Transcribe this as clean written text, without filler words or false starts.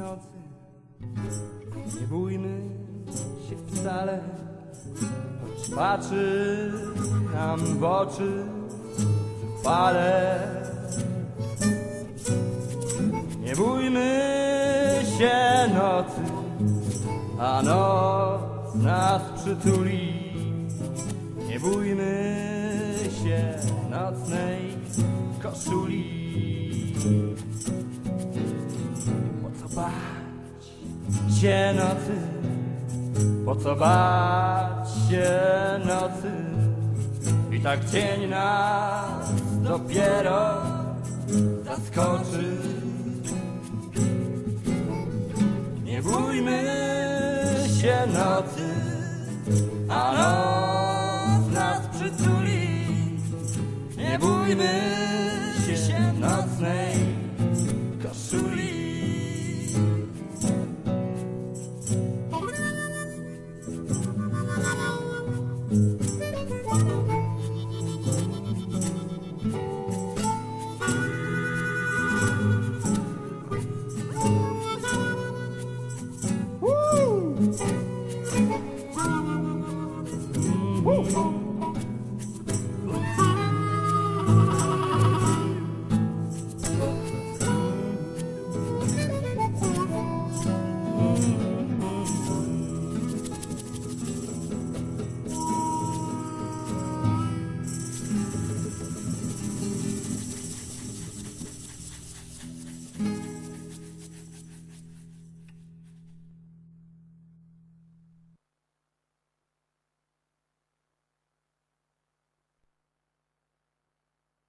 nocy. Nie bójmy się wcale, choć patrzy nam w oczy zuchwale. Nie bójmy się nocy, a noc nas przytuli. Nie bójmy się nocnej koszuli. Po co bać się nocy? Po co bać się nocy? I tak dzień nas dopiero zaskoczy. Nie bójmy się nocy, a noc nas przytuli. Nie bójmy się nocnej koszuli. Woo!